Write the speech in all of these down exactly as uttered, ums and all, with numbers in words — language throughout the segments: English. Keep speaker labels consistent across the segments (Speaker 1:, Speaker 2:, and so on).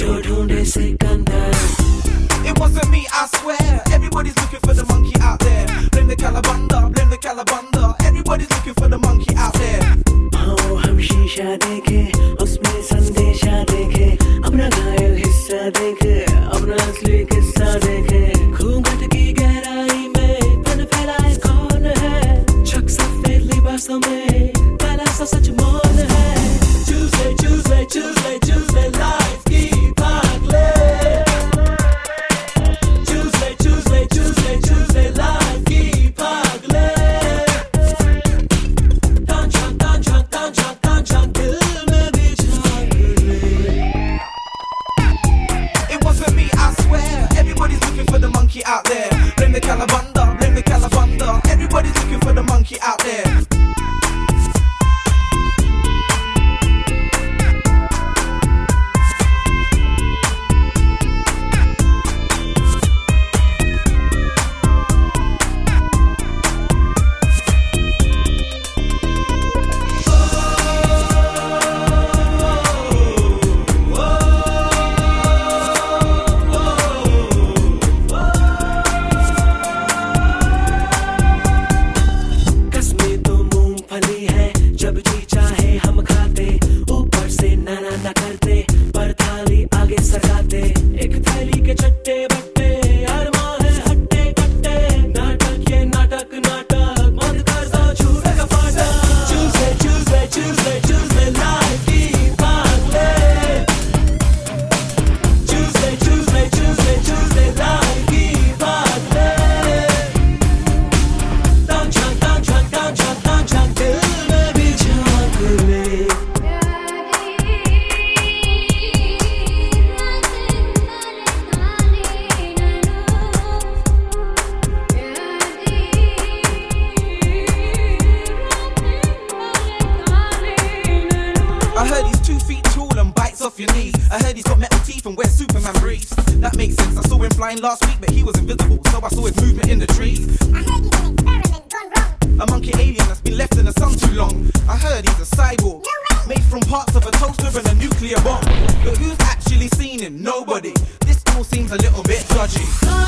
Speaker 1: जो ढूंढे Sikandar.
Speaker 2: It wasn't me, I swear. Everybody's looking for the monkey out there. Blame the Calabunda, blame the Calabunda. Everybody's looking for the monkey out there.
Speaker 1: आओ हम शीशा देखे, उसमें संदेशा देखे, अपना घायल हिस्सा देखे, अपना असली किस्सा देखे. घूंघट की गहराई में तन फैलाए कौन है? छक सफेद लिबासों में काला सा सच मौन है. Tuesday, Tuesday, Tuesday, Tuesday, life की भाग ले. Tuesday, Tuesday, Tuesday, Tuesday, life की भाग ले. तान झांक, तान झांक, तान झांक, तान झांक, दिल में भी झांक ले.
Speaker 2: It wasn't me, I swear. Everybody's looking for the monkey out there. Blame the Calabunda, blame the Calabunda. Everybody's looking for the monkey out there. Last week, but he was invisible, so I saw his movement in the trees.
Speaker 3: I heard he's an experiment gone wrong.
Speaker 2: A monkey alien that's been left in the sun too long. I heard he's a cyborg,
Speaker 3: No way.
Speaker 2: made from parts of a toaster and a nuclear bomb. But who's actually seen him? Nobody. This all seems a little bit dodgy.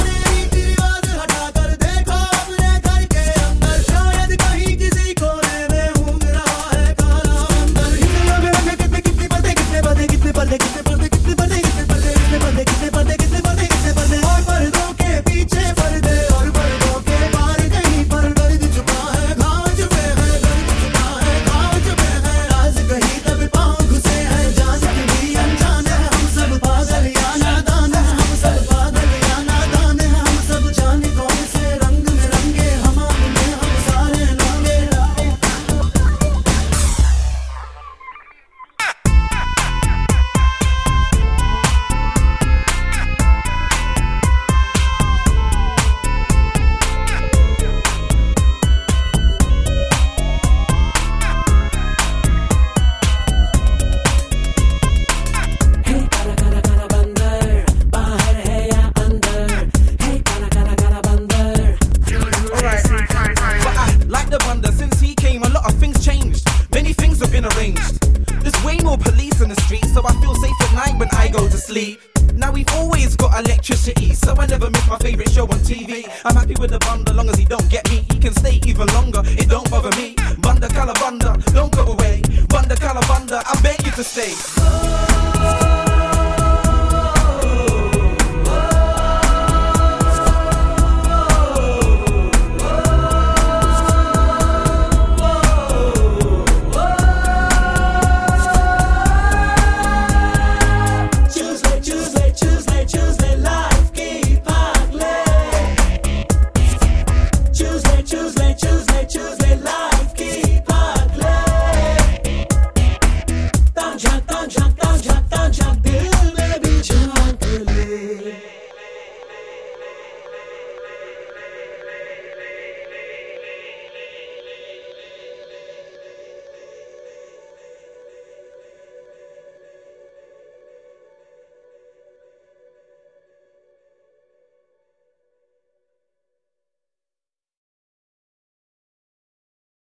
Speaker 2: Now we've always got electricity, so I never miss my favourite show on T V. I'm happy with the bunda, long as he don't get me. He can stay even longer, it don't bother me. Bunda Calabunda, don't go away. Bunda Calabunda, I beg you to stay.